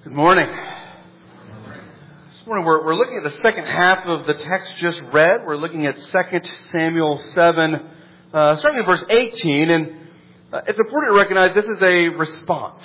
Good morning. This morning we're looking at the second half of the text just read. We're looking at 2 Samuel 7, starting at verse 18. And it's important to recognize this is a response.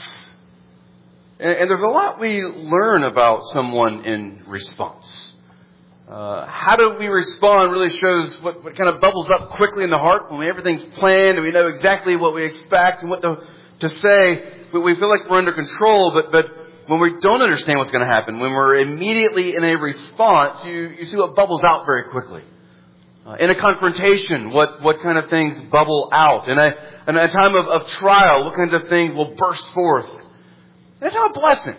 And there's a lot we learn about someone in response. How do we respond really shows what kind of bubbles up quickly in the heart when everything's planned and we know exactly what we expect and what to say. We feel like we're under control, but when we don't understand what's going to happen, when we're immediately in a response, you see what bubbles out very quickly. In a confrontation, what kind of things bubble out? In a time of trial, what kinds of things will burst forth? That's not a blessing.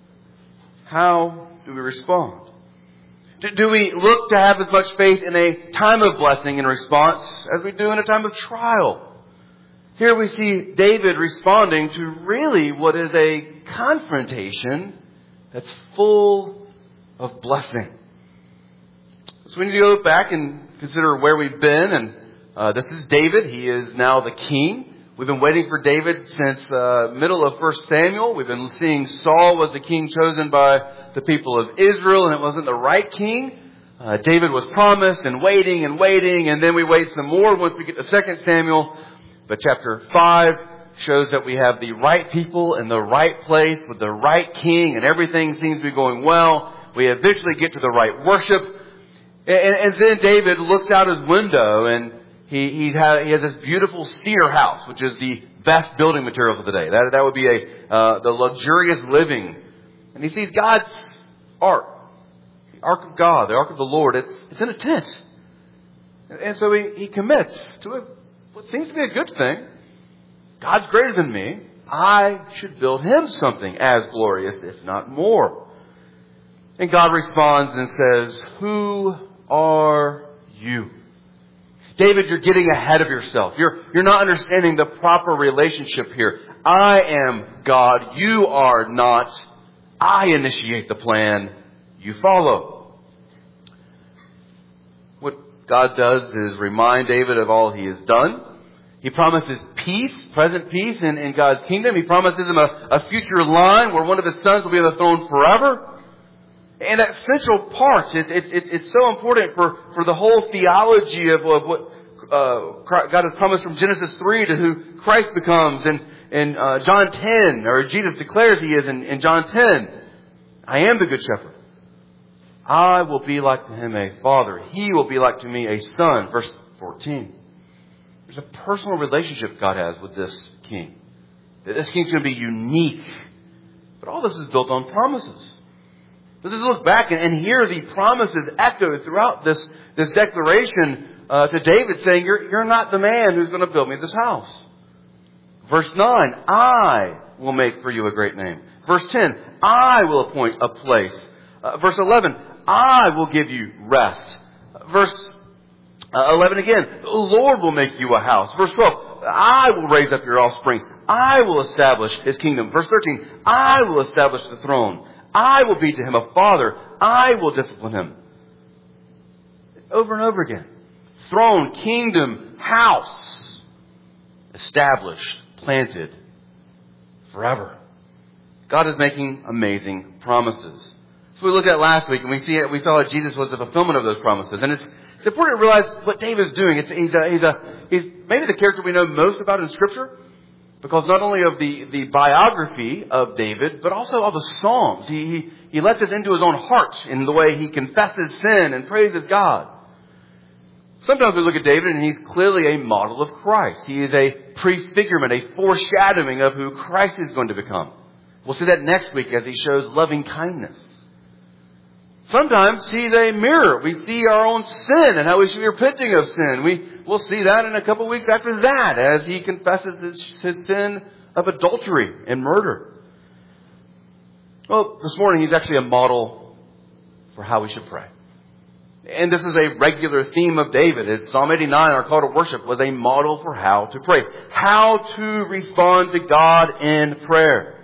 How do we respond? Do we look to have as much faith in a time of blessing and response as we do in a time of trial? Here we see David responding to really what is a confrontation that's full of blessing. So we need to go back and consider where we've been. And this is David. He is now the king. We've been waiting for David since middle of 1 Samuel. We've been seeing Saul was the king chosen by the people of Israel, and it wasn't the right king. David was promised and waiting, and then we wait some more once we get to 2 Samuel. But chapter 5 shows that we have the right people in the right place with the right king, and everything seems to be going well. We eventually get to the right worship. And then David looks out his window, and he has this beautiful cedar house, which is the best building materials of the day. That would be the luxurious living. And he sees God's ark, the ark of God, the ark of the Lord. It's in a tent. And so he commits to it. What seems to be a good thing. God's greater than me. I should build him something as glorious, if not more. And God responds and says, "Who are you?" David, you're getting ahead of yourself. You're not understanding the proper relationship here. I am God. You are not. I initiate the plan. You follow. What God does is remind David of all he has done. He promises peace, present peace in God's kingdom. He promises him a future line where one of his sons will be on the throne forever. And that central part, it's so important for the whole theology of what God has promised from Genesis 3 to who Christ becomes in John 10, or Jesus declares he is in John 10. I am the good shepherd. I will be like to him a father. He will be like to me a son. Verse 14. There's a personal relationship God has with this king. This king's going to be unique. But all this is built on promises. Let's just look back and hear the promises echoed throughout this declaration to David saying, you're not the man who's going to build me this house. Verse 9, I will make for you a great name. Verse 10, I will appoint a place. Verse 11, I will give you rest. Verse 11 again, the Lord will make you a house. Verse 12, I will raise up your offspring. I will establish his kingdom. Verse 13, I will establish the throne. I will be to him a father. I will discipline him. Over and over again. Throne, kingdom, house. Established, planted, forever. God is making amazing promises. So we looked at last week and we saw that Jesus was the fulfillment of those promises. And it's important to realize what David's doing. He's maybe the character we know most about in Scripture, because not only of the biography of David, but also of the Psalms. He lets us into his own heart in the way he confesses sin and praises God. Sometimes we look at David and he's clearly a model of Christ. He is a prefigurement, a foreshadowing of who Christ is going to become. We'll see that next week as he shows loving kindness. Sometimes he's a mirror. We see our own sin and how we should be repenting of sin. We'll see that in a couple of weeks after that as he confesses his sin of adultery and murder. Well, this morning he's actually a model for how we should pray. And this is a regular theme of David. As Psalm 89, our call to worship, was a model for how to pray. How to respond to God in prayer.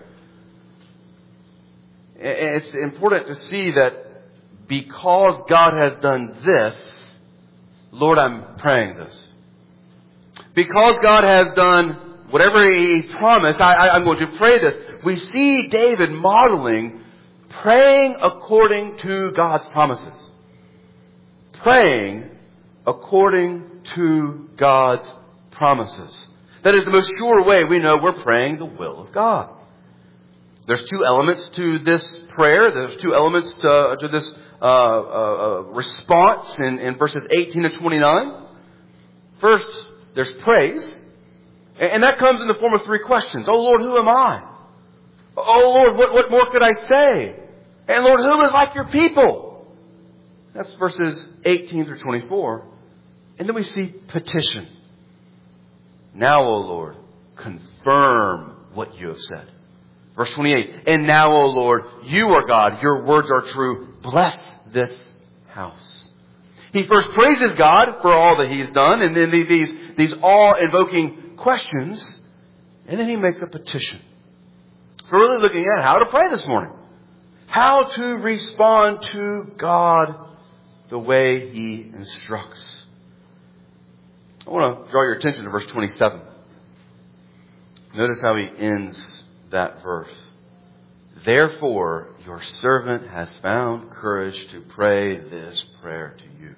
It's important to see that because God has done this, Lord, I'm praying this. Because God has done Whatever He promised, I'm going to pray this. We see David modeling praying according to God's promises. Praying according to God's promises. That is the most sure way we know we're praying the will of God. There's two elements to this prayer. There's two elements to this response in verses 18 to 29. First, there's praise. And that comes in the form of three questions. Oh Lord, who am I? Oh Lord, what more could I say? And Lord, who is like your people? That's verses 18 through 24. And then we see petition. Now, O Lord, confirm what you have said. Verse 28. And now, O Lord, you are God. Your words are true. Bless this house. He first praises God for all that He's done. And then these awe-invoking questions. And then he makes a petition. So we're really looking at how to pray this morning. How to respond to God the way He instructs. I want to draw your attention to verse 27. Notice how he ends that verse. Therefore, your servant has found courage to pray this prayer to you.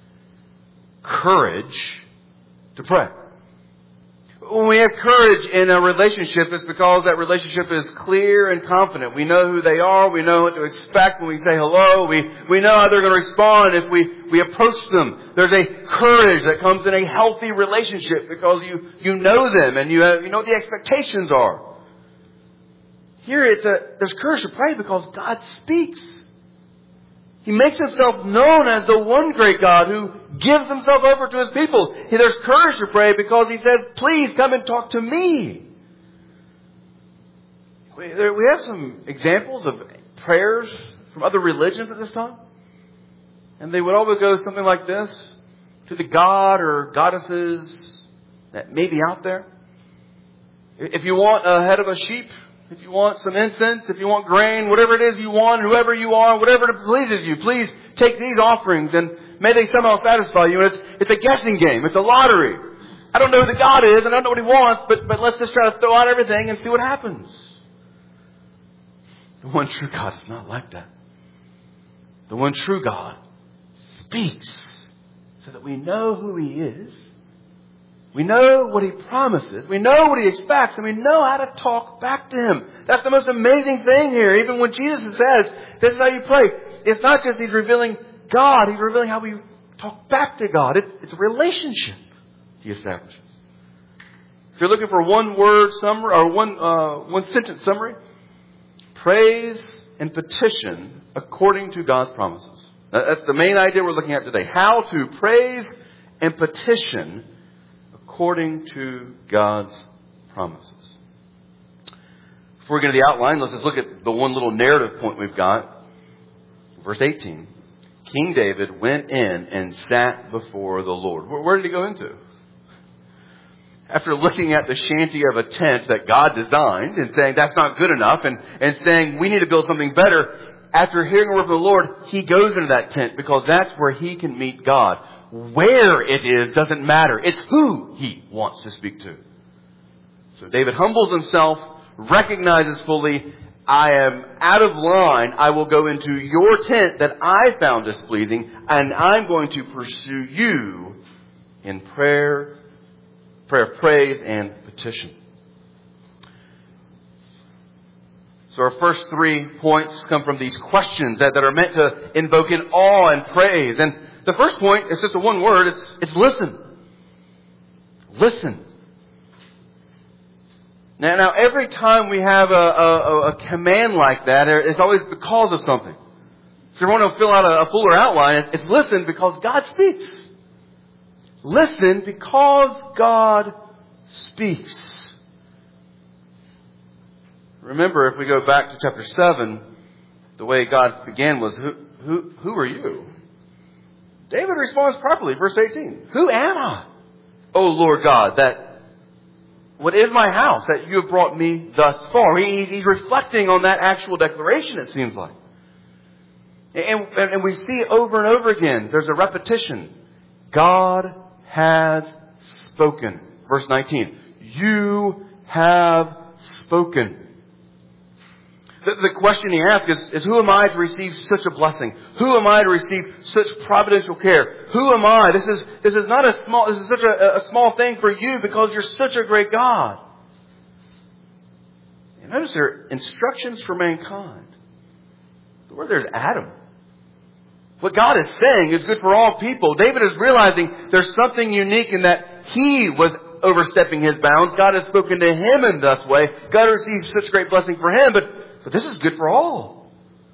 Courage to pray. When we have courage in a relationship, it's because that relationship is clear and confident. We know who they are. We know what to expect when we say hello. We know how they're going to respond if we approach them. There's a courage that comes in a healthy relationship because you know them and you know what the expectations are. Here there's courage to pray because God speaks. He makes Himself known as the one great God who gives Himself over to His people. There's courage to pray because He says, please come and talk to me. We have some examples of prayers from other religions at this time. And they would always go something like this. To the god or goddesses that may be out there. If you want a head of a sheep, if you want some incense, if you want grain, whatever it is you want, whoever you are, whatever pleases you, please take these offerings and may they somehow satisfy you. And it's a guessing game. It's a lottery. I don't know who the God is and I don't know what He wants, but let's just try to throw out everything and see what happens. The one true God is not like that. The one true God speaks so that we know who He is. We know what He promises. We know what He expects. And we know how to talk back to Him. That's the most amazing thing here. Even when Jesus says, this is how you pray. It's not just He's revealing God. He's revealing how we talk back to God. It's a relationship He establishes. If you're looking for one word summary or one sentence summary, praise and petition according to God's promises. That's the main idea we're looking at today. How to praise and petition according to God's promises. Before we get to the outline, let's just look at the one little narrative point we've got. Verse 18. King David went in and sat before the Lord. Where did he go into? After looking at the shanty of a tent that God designed and saying that's not good enough and saying we need to build something better, after hearing a word from the Lord, he goes into that tent because that's where he can meet God. Where it is doesn't matter. It's who He wants to speak to. So David humbles himself, recognizes fully, I am out of line. I will go into your tent that I found displeasing, and I'm going to pursue you in prayer of praise and petition. So our first 3 points come from these questions that are meant to invoke in awe and praise. And the first point is just a one word. It's listen. Listen. Now every time we have a command like that, it's always because of something. So if you want to fill out a fuller outline, it's listen because God speaks. Listen because God speaks. Remember, if we go back to chapter 7, the way God began was, who are you? David responds properly, verse 18. Who am I? O Lord God, what is my house that you have brought me thus far? He's reflecting on that actual declaration, it seems like. And we see over and over again, there's a repetition. God has spoken. Verse 19. You have spoken. The question he asks is who am I to receive such a blessing? Who am I to receive such providential care? Who am I? This is such a small thing for you because you're such a great God. And notice there are instructions for mankind. Where there's Adam. What God is saying is good for all people. David is realizing there's something unique in that he was overstepping his bounds. God has spoken to him in this way. God receives such great blessing for him, but this is good for all.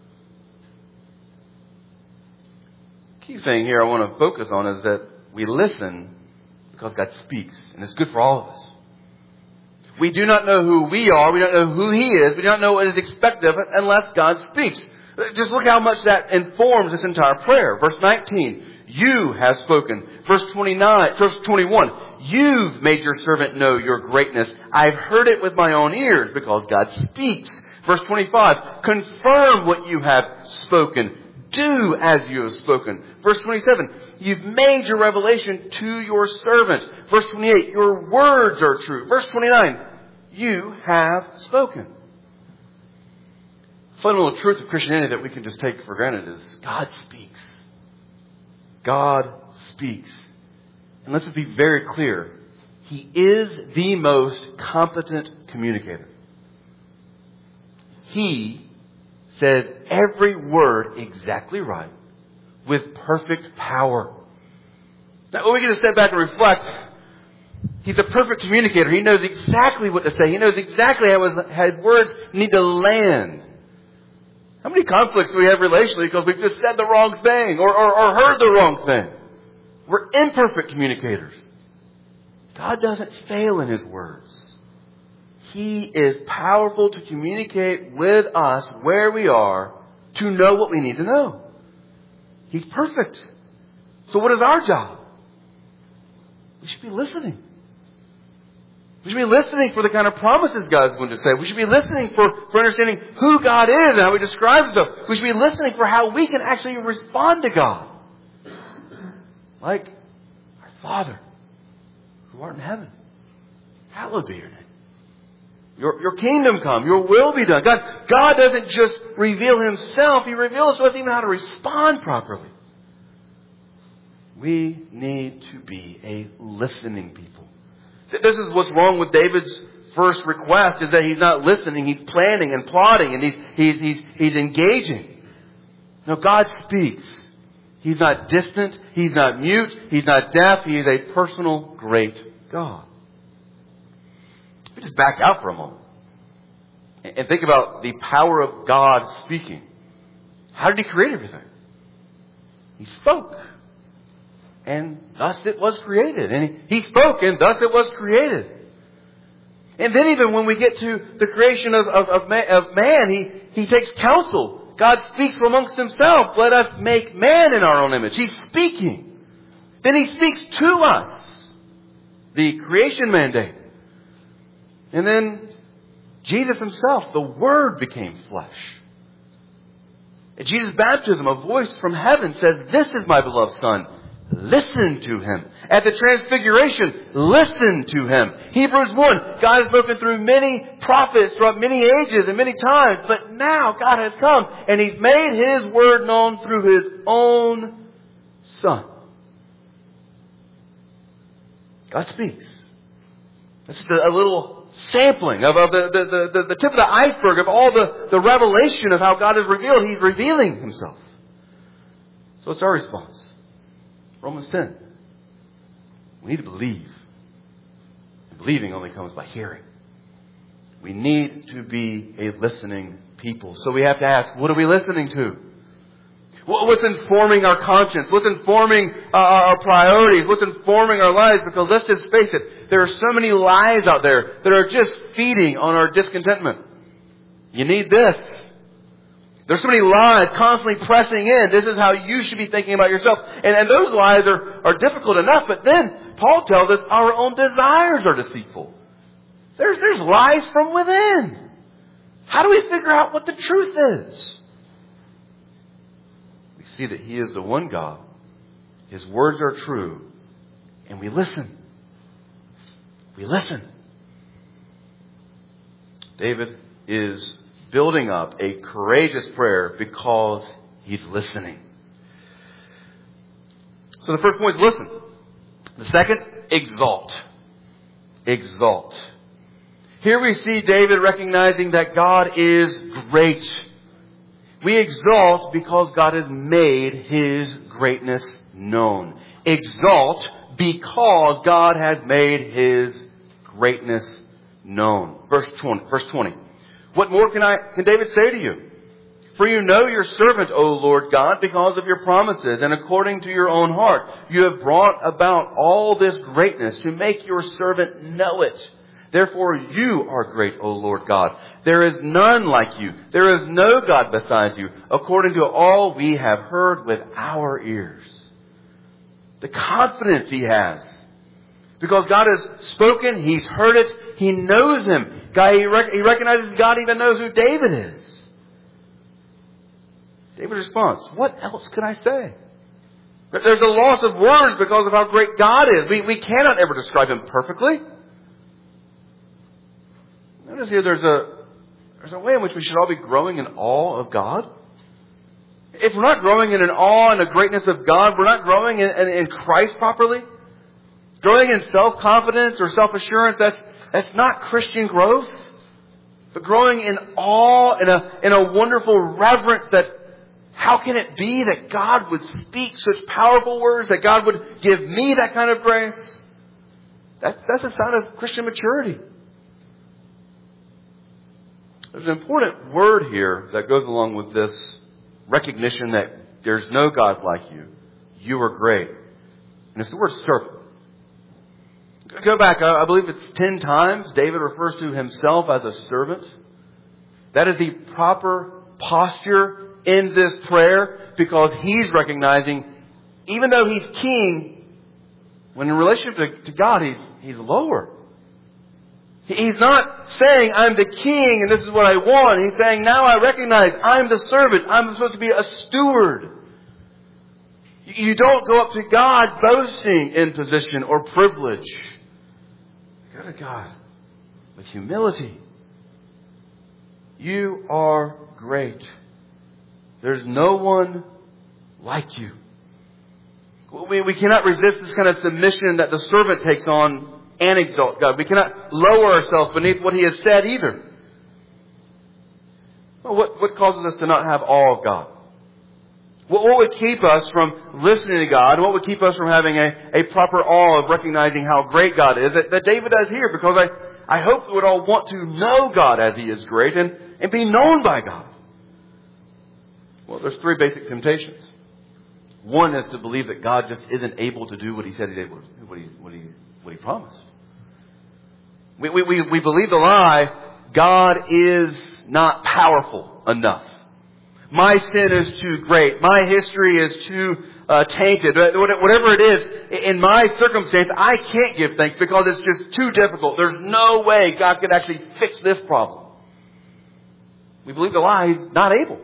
Key thing here I want to focus on is that we listen because God speaks, and it's good for all of us. We do not know who we are. We don't know who He is. We don't know what is expected of us unless God speaks. Just look how much that informs this entire prayer. Verse 19, you have spoken. Verse 21, you've made your servant know your greatness. I've heard it with my own ears because God speaks. Verse 25, confirm what you have spoken. Do as you have spoken. Verse 27, you've made your revelation to your servant. Verse 28, your words are true. Verse 29, you have spoken. Fundamental truth of Christianity that we can just take for granted is God speaks. God speaks. And let's just be very clear. He is the most competent communicator. He says every word exactly right with perfect power. Now, we can just step back and reflect. He's a perfect communicator. He knows exactly what to say. He knows exactly how his words need to land. How many conflicts do we have relationally because we've just said the wrong thing or heard the wrong thing? We're imperfect communicators. God doesn't fail in His words. He is powerful to communicate with us where we are to know what we need to know. He's perfect. So what is our job? We should be listening. We should be listening for the kind of promises God's going to say. We should be listening for understanding who God is and how He describes Himself. We should be listening for how we can actually respond to God. Like our Father, who art in heaven, hallowed be your name. Your kingdom come, your will be done. God doesn't just reveal Himself, He reveals to us even how to respond properly. We need to be a listening people. This is what's wrong with David's first request, is that he's not listening, he's planning and plotting, and he's engaging. No, God speaks. He's not distant, He's not mute, He's not deaf, He is a personal, great God. Let me just back out for a moment and think about the power of God speaking. How did He create everything? He spoke. And thus it was created. And He spoke, and thus it was created. And then even when we get to the creation of man, He takes counsel. God speaks amongst Himself. Let us make man in our own image. He's speaking. Then He speaks to us. The creation mandate. And then Jesus Himself, the Word, became flesh. At Jesus' baptism, a voice from heaven says, "This is my beloved Son. Listen to Him." At the Transfiguration, listen to Him. Hebrews 1, God has spoken through many prophets throughout many ages and many times, but now God has come and He's made His Word known through His own Son. God speaks. This is a little sampling of the tip of the iceberg of all the revelation of how God is revealed. He's revealing Himself. So it's our response. Romans 10. We need to believe. And believing only comes by hearing. We need to be a listening people. So we have to ask, what are we listening to? What's informing our conscience? What's informing our priorities? What's informing our lives? Because let's just face it, there are so many lies out there that are just feeding on our discontentment. You need this. There's so many lies constantly pressing in. This is how you should be thinking about yourself. And those lies are difficult enough. But then Paul tells us our own desires are deceitful. There's lies from within. How do we figure out what the truth is? We see that He is the one God. His words are true. And we listen. We listen. David is building up a courageous prayer because he's listening. So the first point is listen. The second, exalt. Exalt. Here we see David recognizing that God is great. We exalt because God has made His greatness known. Exalt because God has made His greatness known. Verse 20. What more can David say to you? For you know your servant, O Lord God, because of your promises, and according to your own heart. You have brought about all this greatness to make your servant know it. Therefore you are great, O Lord God. There is none like you. There is no God besides you, according to all we have heard with our ears. The confidence he has. Because God has spoken, he's heard it, he knows him. He recognizes God even knows who David is. David's response, what else can I say? There's a loss of words because of how great God is. We cannot ever describe Him perfectly. Notice here there's a way in which we should all be growing in awe of God. If we're not growing in an awe and a greatness of God, we're not growing in Christ properly. Growing in self-confidence or self-assurance, that's not Christian growth. But growing in awe, in a wonderful reverence that how can it be that God would speak such powerful words, that God would give me that kind of grace? That's a sign of Christian maturity. There's an important word here that goes along with this recognition that there's no God like you. You are great. And it's the word servant. Go back, I believe it's 10 times David refers to himself as a servant. That is the proper posture in this prayer because he's recognizing, even though he's king, when in relationship to God, he's lower. He's not saying, I'm the king and this is what I want. He's saying, now I recognize I'm the servant. I'm supposed to be a steward. You don't go up to God boasting in position or privilege. You go to God with humility. You are great. There's no one like you. We cannot resist this kind of submission that the servant takes on and exalt God. We cannot lower ourselves beneath what He has said either. Well, what causes us to not have awe of God? What would keep us from listening to God? What would keep us from having a proper awe of recognizing how great God is that David does here? Because I hope we would all want to know God as He is great and be known by God. Well, there's 3 basic temptations. One is to believe that God just isn't able to do what He said He's able to do, what He promised. We believe the lie, God is not powerful enough. My sin is too great. My history is too tainted. Whatever it is, in my circumstance, I can't give thanks because it's just too difficult. There's no way God could actually fix this problem. We believe the lie, He's not able.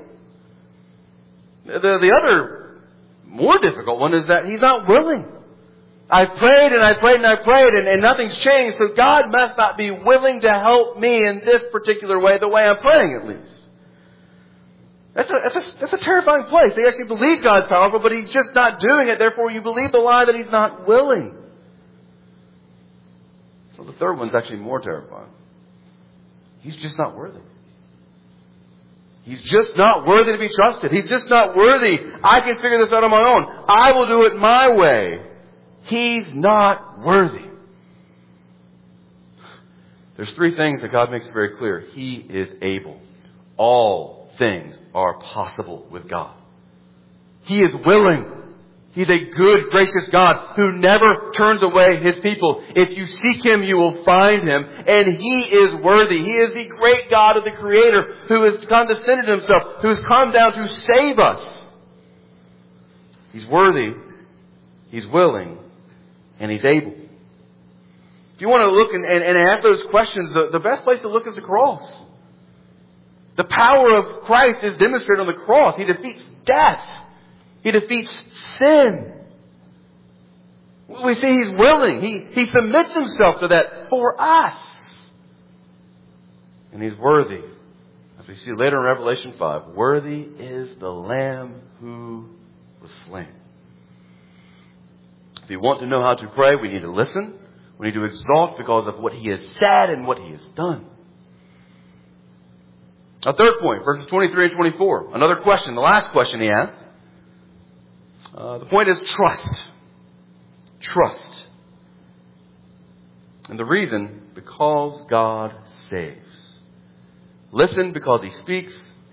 The other, more difficult one is that He's not willing. I've prayed and I've prayed and I've prayed and nothing's changed. So God must not be willing to help me in this particular way, the way I'm praying at least. That's a terrifying place. They actually believe God's powerful, but He's just not doing it. Therefore, you believe the lie that He's not willing. So the third one's actually more terrifying. He's just not worthy. He's just not worthy to be trusted. He's just not worthy. I can figure this out on my own. I will do it my way. He's not worthy. There's 3 things that God makes very clear. He is able. All things are possible with God. He is willing. He's a good, gracious God who never turns away His people. If you seek Him, you will find Him. And He is worthy. He is the great God of the Creator who has condescended Himself, who has come down to save us. He's worthy. He's willing. And He's able. If you want to look and ask those questions, the best place to look is the cross. The power of Christ is demonstrated on the cross. He defeats death. He defeats sin. We see He's willing. He submits Himself to that for us. And He's worthy. As we see later in Revelation 5, worthy is the Lamb who was slain. If you want to know how to pray, we need to listen. We need to exalt because of what He has said and what He has done. A third point, verses 23 and 24. Another question, the last question He asks. The point is trust. Trust. And the reason, because God saves. Listen because He speaks.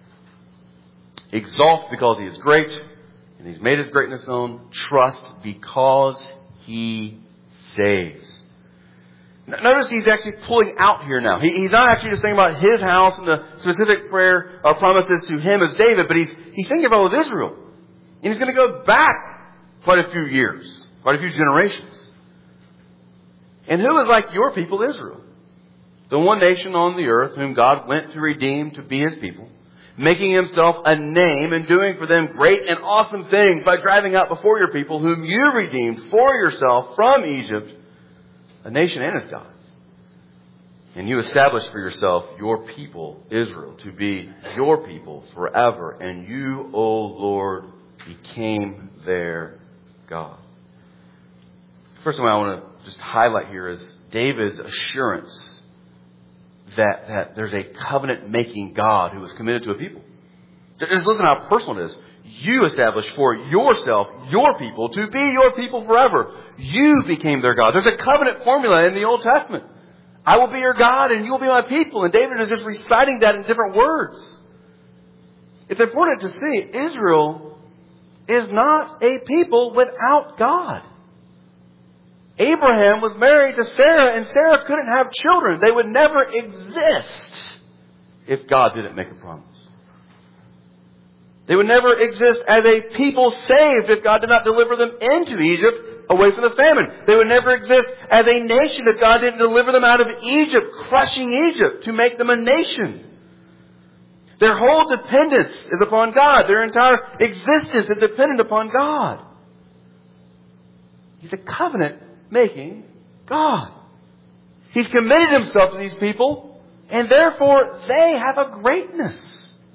Exalt because He is great. And He's made His greatness known. Trust because He saves. Notice He's actually pulling out here now. He's not actually just thinking about His house and the specific prayer or promises to Him as David, but He's thinking about all of Israel. And He's going to go back quite a few years, quite a few generations. And who is like your people, Israel? The one nation on the earth whom God went to redeem to be His people, making Himself a name and doing for them great and awesome things by driving out before your people whom you redeemed for yourself from Egypt, a nation and its gods. And you established for yourself your people, Israel, to be your people forever. And you, O Lord, became their God. First thing I want to just highlight here is David's assurance that there's a covenant-making God who is committed to a people. Just listen how personal it is. You established for yourself, your people, to be your people forever. You became their God. There's a covenant formula in the Old Testament. I will be your God and you will be my people. And David is just reciting that in different words. It's important to see Israel is not a people without God. Abraham was married to Sarah, and Sarah couldn't have children. They would never exist if God didn't make a promise. They would never exist as a people saved if God did not deliver them into Egypt away from the famine. They would never exist as a nation if God didn't deliver them out of Egypt, crushing Egypt to make them a nation. Their whole dependence is upon God. Their entire existence is dependent upon God. He's a covenant-making God. He's committed Himself to these people, and therefore they have a greatness.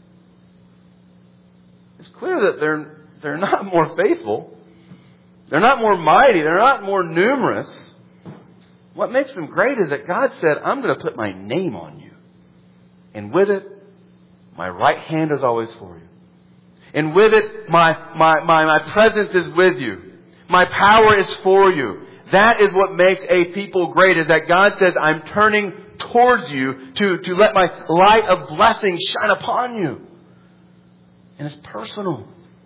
It's clear that they're not more faithful. They're not more mighty. They're not more numerous. What makes them great is that God said, I'm going to put my name on you. And with it, my right hand is always for you. And with it, my presence is with you. My power is for you. That is what makes a people great, is that God says, I'm turning towards you to let my light of blessing shine upon you. And it's personal.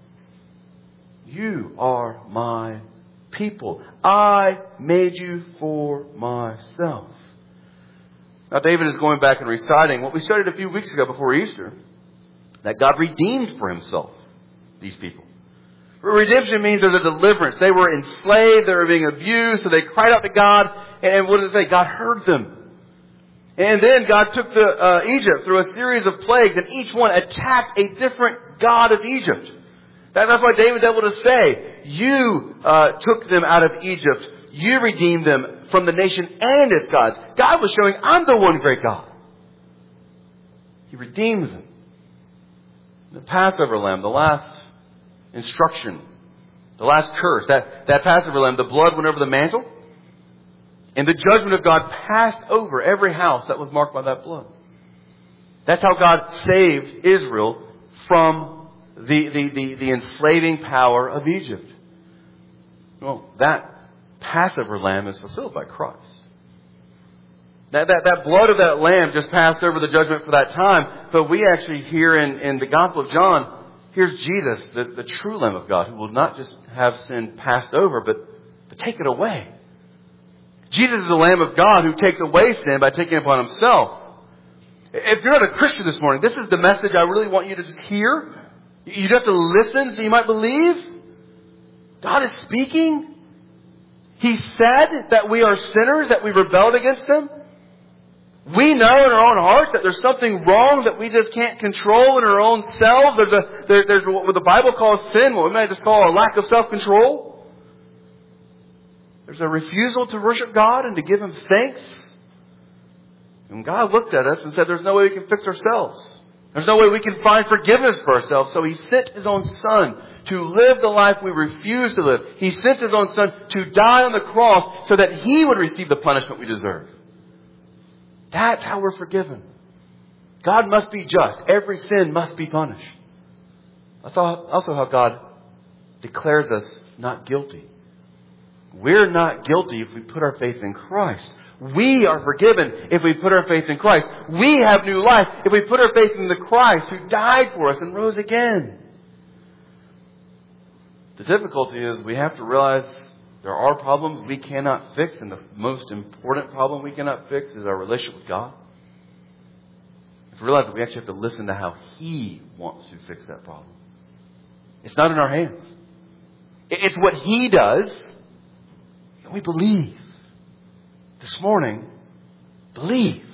You are my people. I made you for myself. Now David is going back and reciting what we studied a few weeks ago before Easter, that God redeemed for Himself these people. Redemption means there's a deliverance. They were enslaved. They were being abused. So they cried out to God. And what did it say? God heard them. And then God took Egypt through a series of plagues. And each one attacked a different god of Egypt. That's why David's able to say, you took them out of Egypt. You redeemed them from the nation and its gods. God was showing, I'm the one great God. He redeemed them. The Passover lamb, the last instruction, the last curse, that Passover lamb, the blood went over the mantle, and the judgment of God passed over every house that was marked by that blood. That's how God saved Israel from the enslaving power of Egypt. Well, that Passover lamb is fulfilled by Christ. That blood of that lamb just passed over the judgment for that time, but we actually hear in the Gospel of John, here's Jesus, the true Lamb of God, who will not just have sin passed over, but take it away. Jesus is the Lamb of God who takes away sin by taking it upon Himself. If you're not a Christian this morning, this is the message I really want you to just hear. You have to listen so you might believe. God is speaking. He said that we are sinners, that we rebelled against Him. We know in our own hearts that there's something wrong that we just can't control in our own selves. There's what the Bible calls sin, what we might just call a lack of self-control. There's a refusal to worship God and to give Him thanks. And God looked at us and said, there's no way we can fix ourselves. There's no way we can find forgiveness for ourselves. So He sent His own Son to live the life we refuse to live. He sent His own Son to die on the cross so that He would receive the punishment we deserve. That's how we're forgiven. God must be just. Every sin must be punished. That's also how God declares us not guilty. We're not guilty if we put our faith in Christ. We are forgiven if we put our faith in Christ. We have new life if we put our faith in the Christ who died for us and rose again. The difficulty is we have to realize there are problems we cannot fix, and the most important problem we cannot fix is our relationship with God. We have to realize that we actually have to listen to how He wants to fix that problem. It's not in our hands. It's what He does, and we believe. This morning, believe.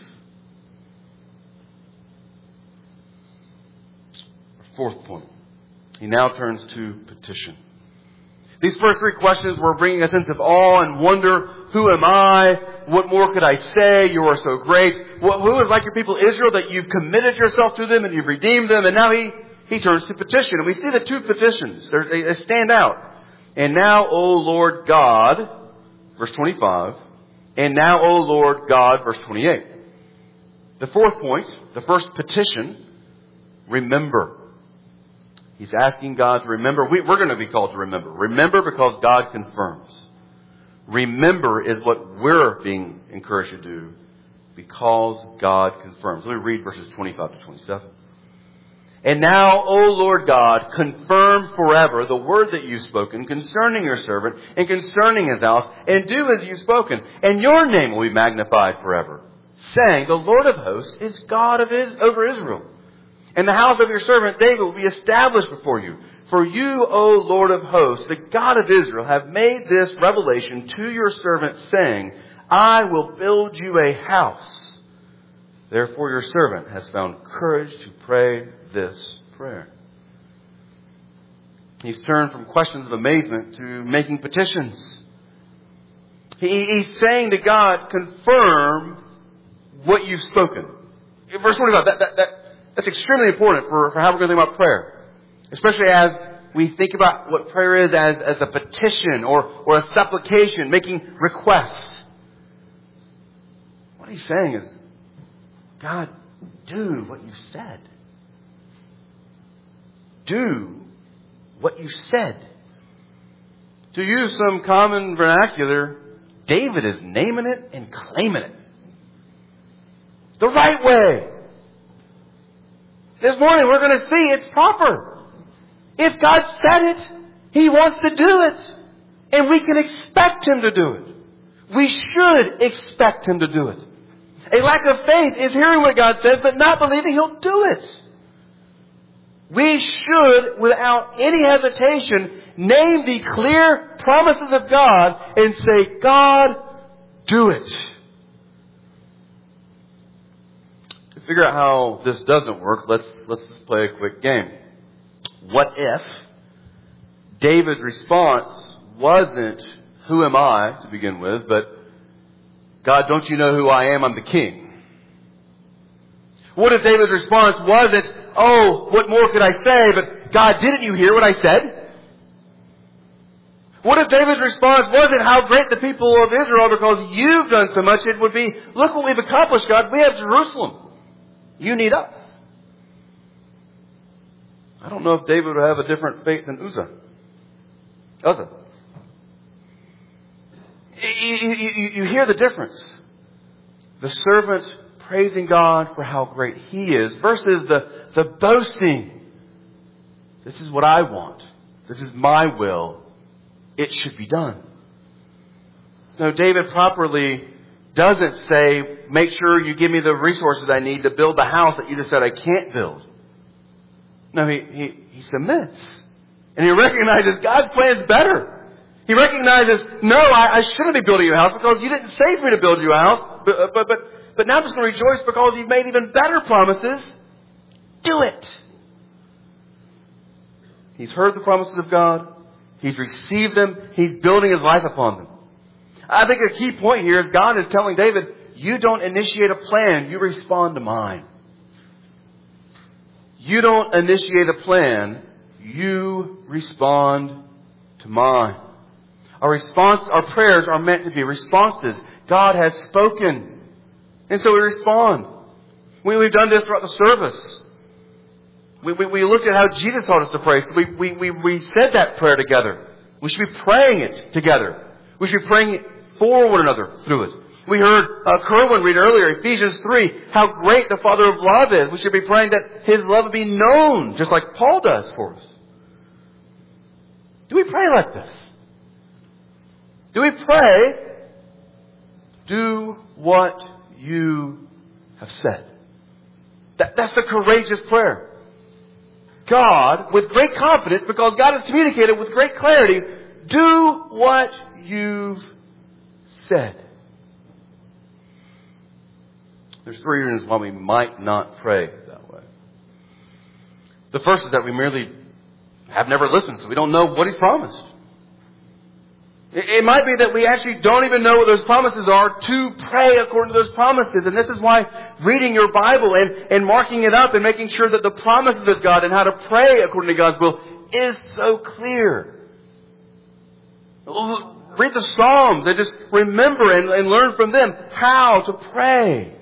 Fourth point. He now turns to petition. These first three questions were bringing a sense of awe and wonder. Who am I? What more could I say? You are so great. Who is like your people Israel that you've committed yourself to them and you've redeemed them? And now he turns to petition. And we see the two petitions. They stand out. And now, O Lord God, verse 25. And now, O Lord God, verse 28. The fourth point, the first petition, remember. He's asking God to remember. We're going to be called to remember. Remember because God confirms. Remember is what we're being encouraged to do because God confirms. Let me read verses 25 to 27. And now, O Lord God, confirm forever the word that you've spoken concerning your servant and concerning his house, and do as you've spoken. And your name will be magnified forever, saying, the Lord of hosts is God over Israel. And the house of your servant David will be established before you. For you, O Lord of hosts, the God of Israel, have made this revelation to your servant, saying, I will build you a house. Therefore your servant has found courage to pray this prayer. He's turned from questions of amazement to making petitions. He's saying to God, confirm what you've spoken. Verse 25, that's extremely important for how we're going to think about prayer. Especially as we think about what prayer is as a petition or a supplication, making requests. What he's saying is, God, do what you said. Do what you said. To use some common vernacular, David is naming it and claiming it. The right way. This morning we're going to see it's proper. If God said it, He wants to do it. And we can expect Him to do it. We should expect Him to do it. A lack of faith is hearing what God says, but not believing He'll do it. We should, without any hesitation, name the clear promises of God and say, God, do it. To figure out how this doesn't work, let's just play a quick game. What if David's response wasn't, who am I, to begin with, but, God, don't you know who I am? I'm the king. What if David's response wasn't, oh, what more could I say? But God, didn't you hear what I said? What if David's response wasn't how great the people of Israel are because you've done so much? It would be, look what we've accomplished, God. We have Jerusalem. You need us. I don't know if David would have a different faith than Uzzah. You hear the difference. The servant praising God for how great He is versus the boasting. This is what I want. This is my will. It should be done. No, David properly doesn't say, make sure you give me the resources I need to build the house that you just said I can't build. No, he submits. And he recognizes God's plan's better. He recognizes, no, I shouldn't be building you a house because you didn't say for me to build you a house. But now I'm just going to rejoice because you've made even better promises. Do it. He's heard the promises of God. He's received them. He's building his life upon them. I think a key point here is God is telling David, You don't initiate a plan, you respond to mine. You don't initiate a plan, you respond to mine. Our prayers are meant to be responses. God has spoken. And so we respond. We've done this throughout the service. We looked at how Jesus taught us to pray. So we said that prayer together. We should be praying it together. We should be praying it for one another through it. We heard Kerwin read earlier, Ephesians 3, how great the Father of love is. We should be praying that His love would be known, just like Paul does for us. Do we pray like this? Do we pray, do what you have said? That's the courageous prayer. God, with great confidence, because God has communicated with great clarity, do what you've said. There's 3 reasons why we might not pray that way. The first is that we merely have never listened, so we don't know what He's promised. It might be that we actually don't even know what those promises are to pray according to those promises. And this is why reading your Bible and marking it up and making sure that the promises of God and how to pray according to God's will is so clear. Read the Psalms and just remember and learn from them how to pray.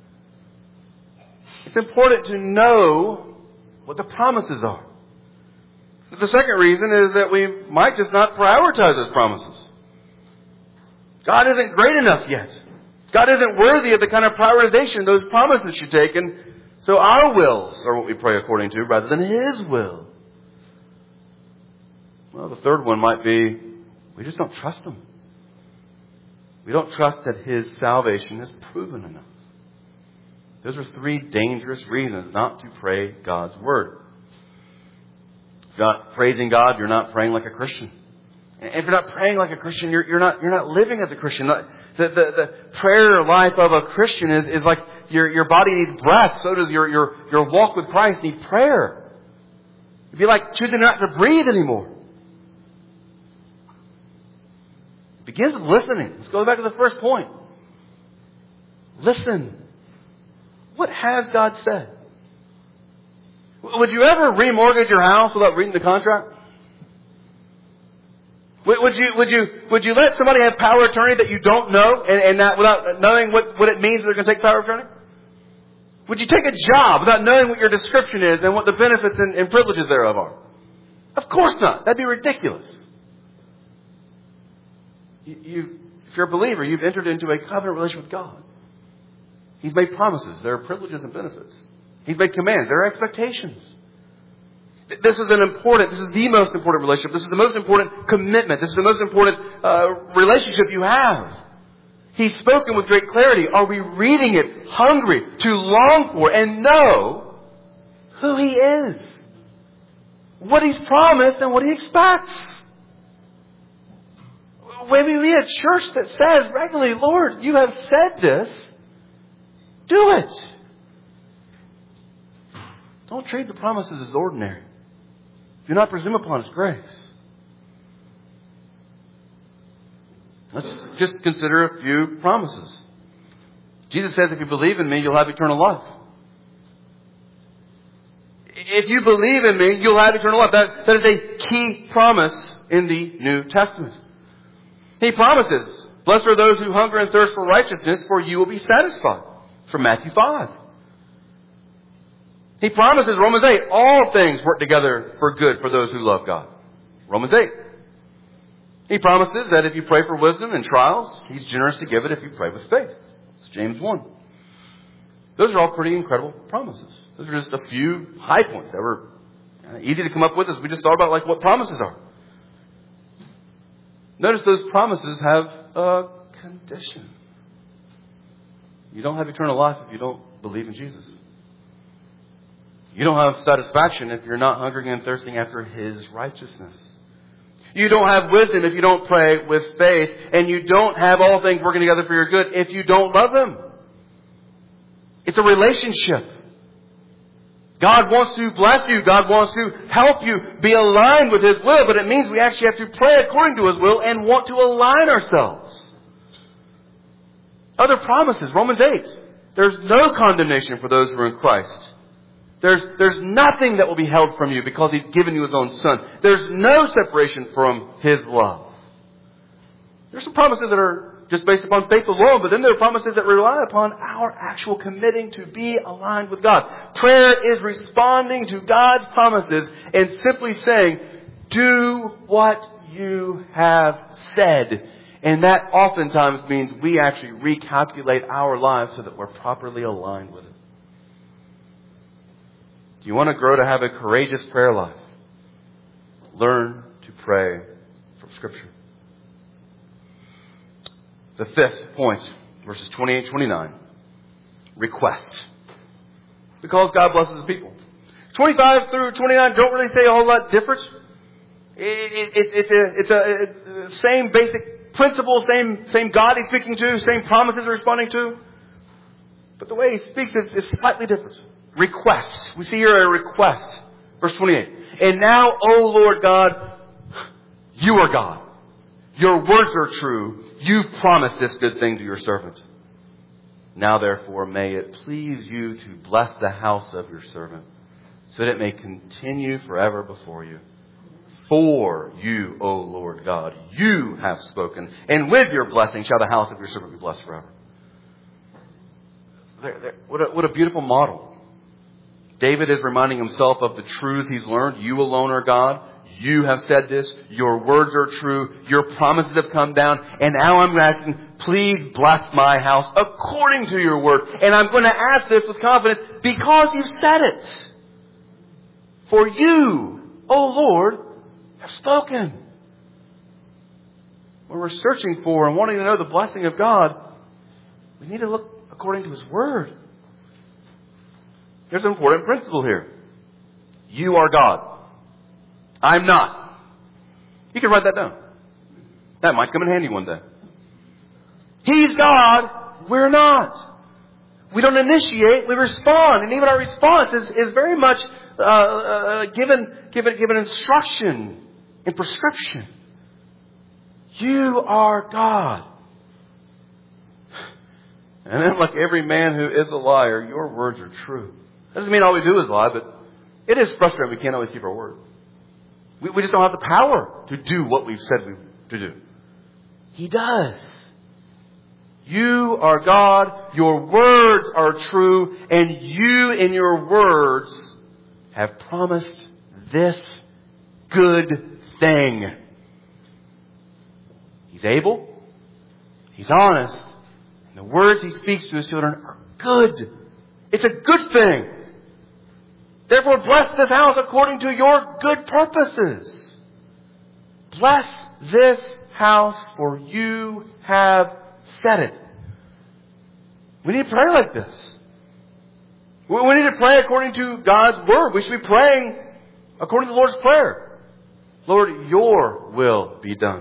It's important to know what the promises are. The second reason is that we might just not prioritize those promises. God isn't great enough yet. God isn't worthy of the kind of prioritization those promises should take. And so our wills are what we pray according to rather than His will. Well, the third one might be we just don't trust Him. We don't trust that His salvation is proven enough. Those are 3 dangerous reasons not to pray God's Word. If you're not praising God, you're not praying like a Christian. And if you're not praying like a Christian, you're not living as a Christian. The prayer life of a Christian is like your body needs breath. So does your walk with Christ need prayer. It'd be like choosing not to breathe anymore. It begins with listening. Let's go back to the first point. Listen. What has God said? Would you ever remortgage your house without reading the contract? Would you let somebody have power of attorney that you don't know and not without knowing what it means they're going to take power of attorney? Would you take a job without knowing what your description is and what the benefits and privileges thereof are? Of course not. That'd be ridiculous. If you're a believer, you've entered into a covenant relationship with God. He's made promises. There are privileges and benefits. He's made commands. There are expectations. This is the most important relationship. This is the most important commitment. This is the most important relationship you have. He's spoken with great clarity. Are we reading it hungry to long for and know who He is? What He's promised and what He expects. When we meet a church that says regularly, Lord, you have said this, do it. Don't treat the promises as ordinary. Do not presume upon His grace. Let's just consider a few promises. Jesus says, if you believe in me, you'll have eternal life. If you believe in me, you'll have eternal life. That is a key promise in the New Testament. He promises, blessed are those who hunger and thirst for righteousness, for you will be satisfied. From Matthew 5. He promises, Romans 8, all things work together for good for those who love God. Romans 8. He promises that if you pray for wisdom in trials, He's generous to give it if you pray with faith. It's James 1. Those are all pretty incredible promises. Those are just a few high points that were easy to come up with as we just thought about what promises are. Notice those promises have a condition. You don't have eternal life if you don't believe in Jesus. You don't have satisfaction if you're not hungering and thirsting after His righteousness. You don't have wisdom if you don't pray with faith. And you don't have all things working together for your good if you don't love Him. It's a relationship. God wants to bless you. God wants to help you be aligned with His will. But it means we actually have to pray according to His will and want to align ourselves. Other promises, Romans 8. There's no condemnation for those who are in Christ. There's nothing that will be held from you because He's given you His own Son. There's no separation from His love. There's some promises that are just based upon faith alone, but then there are promises that rely upon our actual committing to be aligned with God. Prayer is responding to God's promises and simply saying, do what you have said. And that oftentimes means we actually recalculate our lives so that we're properly aligned with it. Do you want to grow to have a courageous prayer life? Learn to pray from Scripture. The fifth point, verses 28 and 29. Request. Because God blesses His people. 25 through 29 don't really say a whole lot different. It's a same basic principle, same God He's speaking to, same promises He's responding to. But the way He speaks is slightly different. Request. We see here a request. Verse 28. And now, O Lord God, You are God. Your words are true. You've promised this good thing to Your servant. Now therefore may it please You to bless the house of Your servant, so that it may continue forever before You. For You, O Lord God, You have spoken, and with Your blessing shall the house of Your servant be blessed forever. What a beautiful model. David is reminding himself of the truths he's learned. You alone are God. You have said this. Your words are true. Your promises have come down. And now I'm asking, please bless my house according to Your word. And I'm going to ask this with confidence because You've said it. For You, O Lord, have spoken. When we're searching for and wanting to know the blessing of God, we need to look according to His word. There's an important principle here. You are God. I'm not. You can write that down. That might come in handy one day. He's God. We're not. We don't initiate. We respond. And even our response is very much given instruction and prescription. You are God. And then, like every man who is a liar, Your words are true. That doesn't mean all we do is lie, but it is frustrating we can't always keep our word. We just don't have the power to do what we've said to do. He does. You are God. Your words are true. And You in Your words have promised this good thing. He's able. He's honest. And the words He speaks to His children are good. It's a good thing. Therefore, bless this house according to Your good purposes. Bless this house, for You have said it. We need to pray like this. We need to pray according to God's word. We should be praying according to the Lord's Prayer. Lord, Your will be done.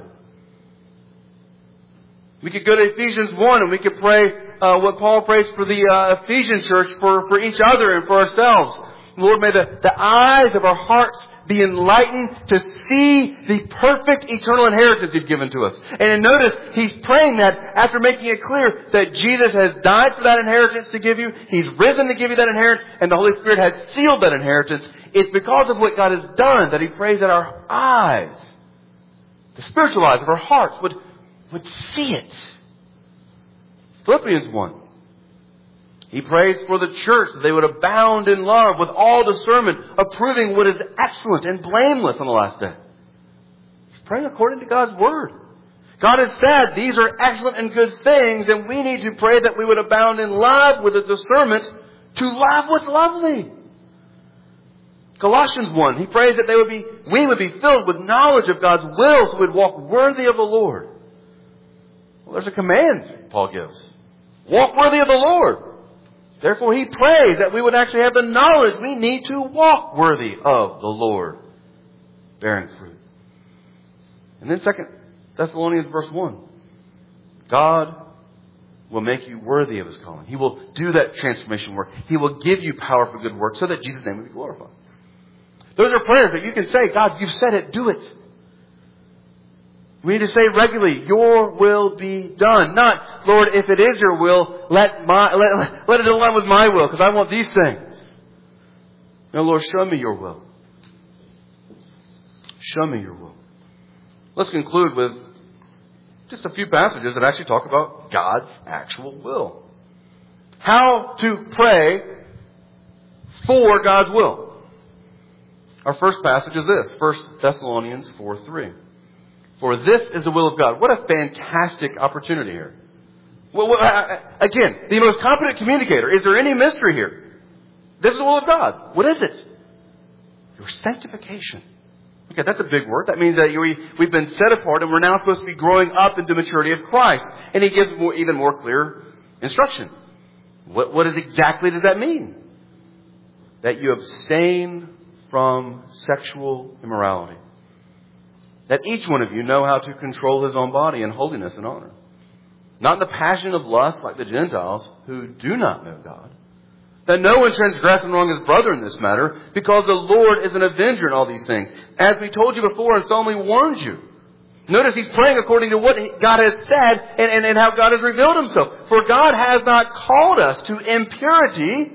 We could go to Ephesians 1 and we could pray what Paul prays for the Ephesian church, for each other and for ourselves. Lord, may the eyes of our hearts be enlightened to see the perfect eternal inheritance You've given to us. And notice, he's praying that after making it clear that Jesus has died for that inheritance to give you. He's risen to give you that inheritance. And the Holy Spirit has sealed that inheritance. It's because of what God has done that he prays that our eyes, the spiritual eyes of our hearts, would see it. Philippians 1. He prays for the church that they would abound in love with all discernment, approving what is excellent and blameless on the last day. He's praying according to God's word. God has said these are excellent and good things, and we need to pray that we would abound in love with the discernment to love what's lovely. Colossians 1, he prays that we would be filled with knowledge of God's will so we'd walk worthy of the Lord. Well, there's a command Paul gives. Walk worthy of the Lord. Therefore, he prays that we would actually have the knowledge we need to walk worthy of the Lord, bearing fruit. And then 2 Thessalonians verse 1. God will make you worthy of his calling. He will do that transformation work. He will give you power for good work so that Jesus' name will be glorified. Those are prayers that you can say, God, you've said it, do it. We need to say regularly, your will be done. Not, Lord, if it is your will, let it align with my will, because I want these things. No, Lord, show me your will. Show me your will. Let's conclude with just a few passages that actually talk about God's actual will. How to pray for God's will. Our first passage is this, 1 Thessalonians 4:3. For this is the will of God. What a fantastic opportunity here. Well, again, the most competent communicator. Is there any mystery here? This is the will of God. What is it? Your sanctification. Okay, that's a big word. That means that we've been set apart and we're now supposed to be growing up into maturity of Christ. And he gives even more clear instruction. What exactly does that mean? That you abstain from sexual immorality. That each one of you know how to control his own body in holiness and honor. Not in the passion of lust like the Gentiles who do not know God. That no one transgress and wrong his brother in this matter, because the Lord is an avenger in all these things. As we told you before and solemnly warned you. Notice he's praying according to what God has said and how God has revealed himself. For God has not called us to impurity,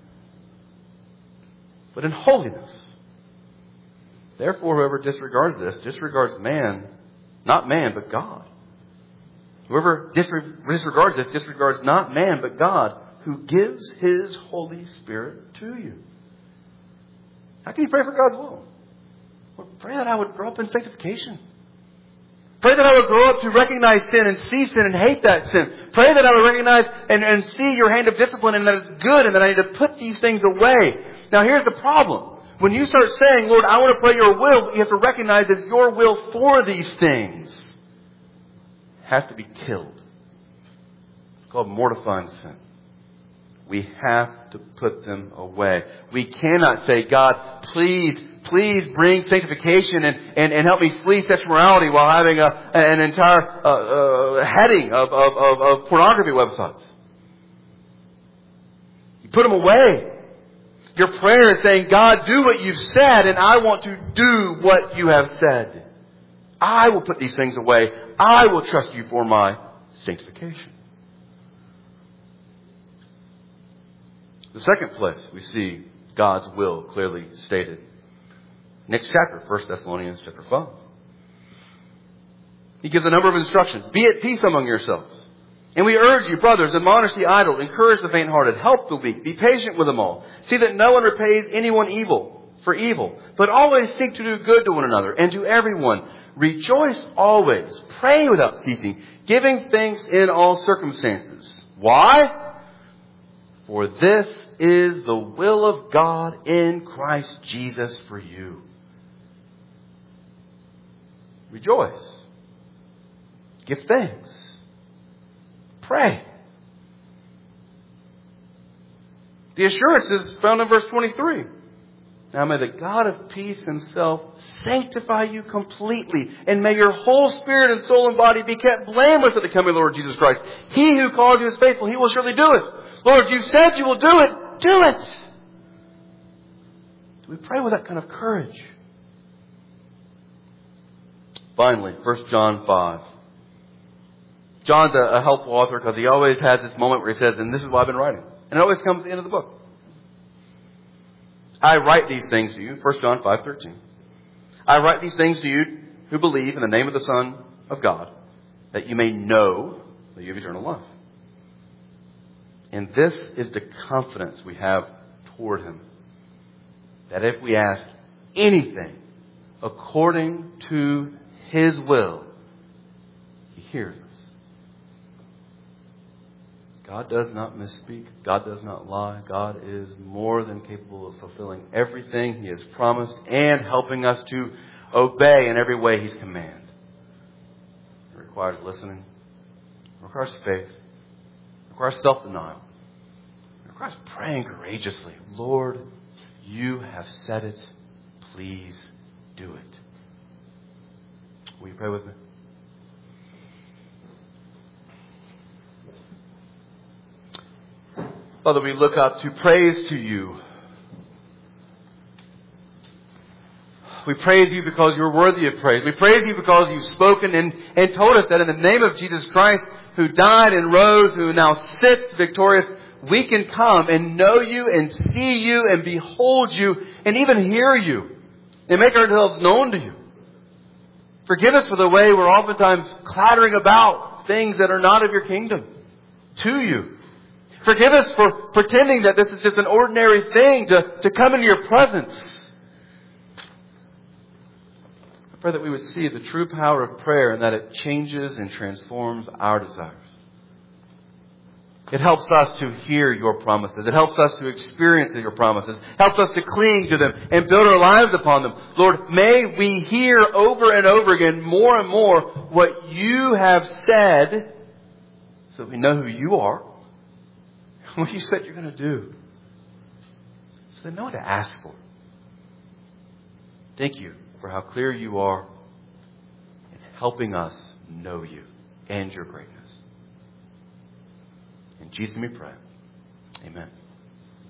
but in holiness. Therefore, whoever disregards this, disregards man, not man, but God. Whoever disregards this, disregards not man, but God, who gives His Holy Spirit to you. How can you pray for God's will? Well, pray that I would grow up in sanctification. Pray that I would grow up to recognize sin and see sin and hate that sin. Pray that I would recognize and see your hand of discipline and that it's good and that I need to put these things away. Now here's the problem. When you start saying, Lord, I want to pray your will, you have to recognize that your will for these things has to be killed. It's called mortifying sin. We have to put them away. We cannot say, God, please bring sanctification and help me flee sexual morality while having an entire heading of pornography websites. You put them away. Your prayer is saying, God, do what you've said, and I want to do what you have said. I will put these things away. I will trust you for my sanctification. The second place we see God's will clearly stated. Next chapter, 1 Thessalonians chapter 5. He gives a number of instructions. Be at peace among yourselves. And we urge you, brothers, admonish the idle, encourage the faint-hearted, help the weak, be patient with them all. See that no one repays anyone evil for evil, but always seek to do good to one another and to everyone. Rejoice always, pray without ceasing, giving thanks in all circumstances. Why? For this is the will of God in Christ Jesus for you. Rejoice. Give thanks. Pray. The assurance is found in verse 23. Now may the God of peace Himself sanctify you completely, and may your whole spirit and soul and body be kept blameless at the coming of the Lord Jesus Christ. He who called you is faithful. He will surely do it. Lord, you said you will do it. Do it. Do we pray with that kind of courage? Finally, 1 John 5. John's a helpful author because he always has this moment where he says, and this is what I've been writing. And it always comes at the end of the book. I write these things to you, 1 John 5:13. I write these things to you who believe in the name of the Son of God, that you may know that you have eternal life. And this is the confidence we have toward Him, that if we ask anything according to His will, He hears us. God does not misspeak. God does not lie. God is more than capable of fulfilling everything He has promised and helping us to obey in every way He's commanded. It requires listening. It requires faith. It requires self-denial. It requires praying courageously. Lord, you have said it. Please do it. Will you pray with me? Father, we look up to praise to you We praise you because you're worthy of praise. We praise you because you've spoken and told us that in the name of Jesus Christ, who died and rose, who now sits victorious, we can come and know you and see you and behold you and even hear you and make ourselves known to you. Forgive us for the way we're oftentimes clattering about things that are not of your kingdom to you. Forgive us for pretending that this is just an ordinary thing to come into your presence. I pray that we would see the true power of prayer and that it changes and transforms our desires. It helps us to hear your promises. It helps us to experience your promises. It helps us to cling to them and build our lives upon them. Lord, may we hear over and over again, more and more, what you have said so that we know who you are, what you said you're going to do, so they know what to ask for. Thank you for how clear you are in helping us know you and your greatness. In Jesus' name we pray. Amen.